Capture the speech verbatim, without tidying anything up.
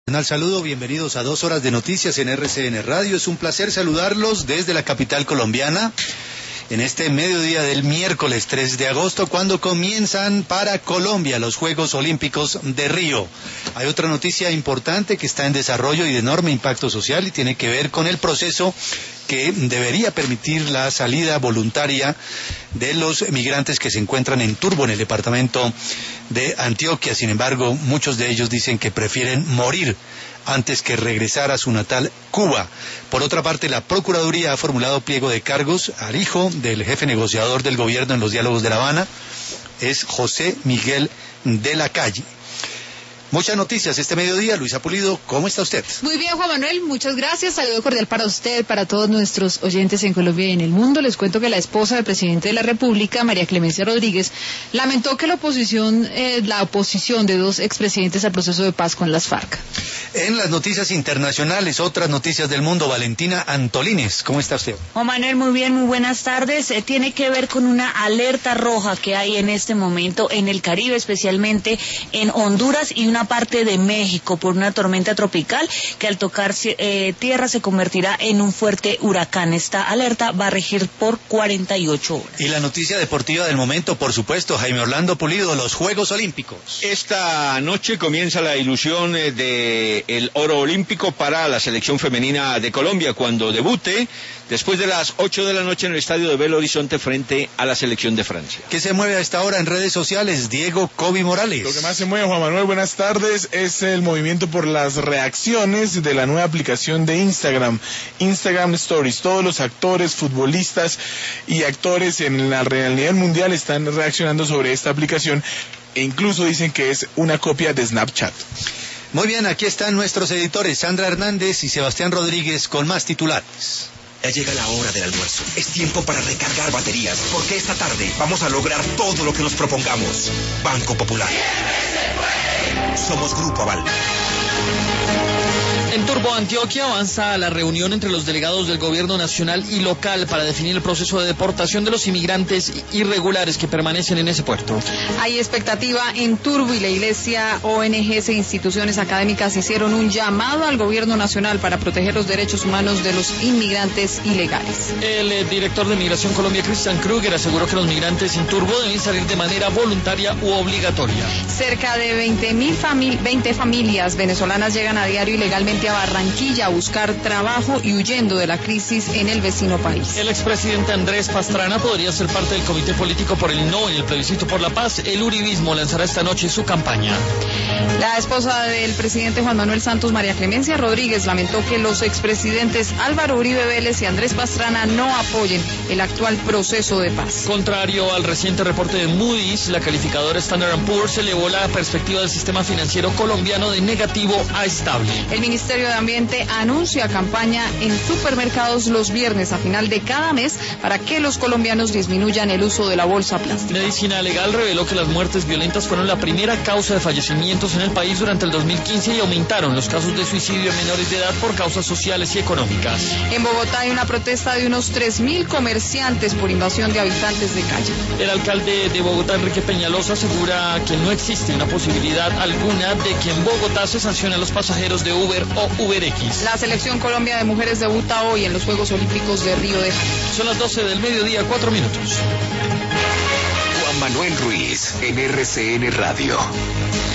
Saludo, bienvenidos a dos horas de noticias en R C N Radio. Es un placer saludarlos desde la capital colombiana en este mediodía del miércoles tres de agosto, cuando comienzan para Colombia los Juegos Olímpicos de Río. Hay otra noticia importante que está en desarrollo y de enorme impacto social y tiene que ver con el proceso que debería permitir la salida voluntaria de los migrantes que se encuentran en Turbo, en el departamento de Antioquia. Sin embargo, muchos de ellos dicen que prefieren morir antes que regresar a su natal Cuba. Por otra parte, la Procuraduría ha formulado pliego de cargos al hijo del jefe negociador del gobierno en los diálogos de La Habana, es José Miguel de la Calle. Muchas noticias este mediodía. Luisa Pulido, ¿cómo está usted? Muy bien, Juan Manuel, muchas gracias. Saludo cordial para usted, para todos nuestros oyentes en Colombia y en el mundo. Les cuento que la esposa del presidente de la República, María Clemencia Rodríguez, lamentó que la oposición, eh, la oposición de dos expresidentes al proceso de paz con las FARC. En las noticias internacionales, otras noticias del mundo, Valentina Antolines, ¿cómo está usted? Juan Manuel, muy bien, muy buenas tardes. Eh, tiene que ver con una alerta roja que hay en este momento en el Caribe, especialmente en Honduras y una parte de México, por una tormenta tropical que al tocar eh, tierra se convertirá en un fuerte huracán. Esta alerta va a regir por cuarenta y ocho horas. Y la noticia deportiva del momento, por supuesto, Jaime Orlando Pulido, los Juegos Olímpicos. Esta noche comienza la ilusión de el oro olímpico para la selección femenina de Colombia cuando debute después de las ocho de la noche en el estadio de Belo Horizonte frente a la selección de Francia. ¿Qué se mueve a esta hora en redes sociales? Diego Kobe Morales. Lo que más se mueve, Juan Manuel, buenas tardes, es el movimiento por las reacciones de la nueva aplicación de Instagram, Instagram Stories. Todos los actores, futbolistas y actores en la realidad mundial están reaccionando sobre esta aplicación e incluso dicen que es una copia de Snapchat. Muy bien, aquí están nuestros editores Sandra Hernández y Sebastián Rodríguez con más titulares. Ya llega la hora del almuerzo. Es tiempo para recargar baterías, porque esta tarde vamos a lograr todo lo que nos propongamos. Banco Popular. Somos Grupo Aval. En Turbo, Antioquia, avanza la reunión entre los delegados del gobierno nacional y local para definir el proceso de deportación de los inmigrantes irregulares que permanecen en ese puerto. Hay expectativa en Turbo y la Iglesia, O N Ges e instituciones académicas hicieron un llamado al gobierno nacional para proteger los derechos humanos de los inmigrantes ilegales. El eh, director de Migración Colombia, Christian Kruger, aseguró que los migrantes en Turbo deben salir de manera voluntaria u obligatoria. Cerca de veinte mil famili- veinte familias venezolanas llegan a diario ilegalmente a Barranquilla a buscar trabajo y huyendo de la crisis en el vecino país. El expresidente Andrés Pastrana podría ser parte del comité político por el no en el plebiscito por la paz. El uribismo lanzará esta noche su campaña. La esposa del presidente Juan Manuel Santos, María Clemencia Rodríguez, lamentó que los expresidentes Álvaro Uribe Vélez y Andrés Pastrana no apoyen el actual proceso de paz. Contrario al reciente reporte de Moody's, la calificadora Standard and Poor's elevó la perspectiva del sistema financiero colombiano de negativo a estable. El Ministerio de Ambiente anuncia campaña en supermercados los viernes a final de cada mes para que los colombianos disminuyan el uso de la bolsa plástica. Medicina Legal reveló que las muertes violentas fueron la primera causa de fallecimientos en el país durante el dos mil quince y aumentaron los casos de suicidio en menores de edad por causas sociales y económicas. En Bogotá hay una protesta de unos tres mil comerciantes por invasión de habitantes de calle. El alcalde de Bogotá, Enrique Peñalosa, asegura que no existe una posibilidad alguna de que en Bogotá se sancione a los pasajeros de Uber o UberX. La selección Colombia de mujeres debuta hoy en los Juegos Olímpicos de Río de Janeiro. Son las doce del mediodía, cuatro minutos. Juan Manuel Ruiz, en R C N Radio.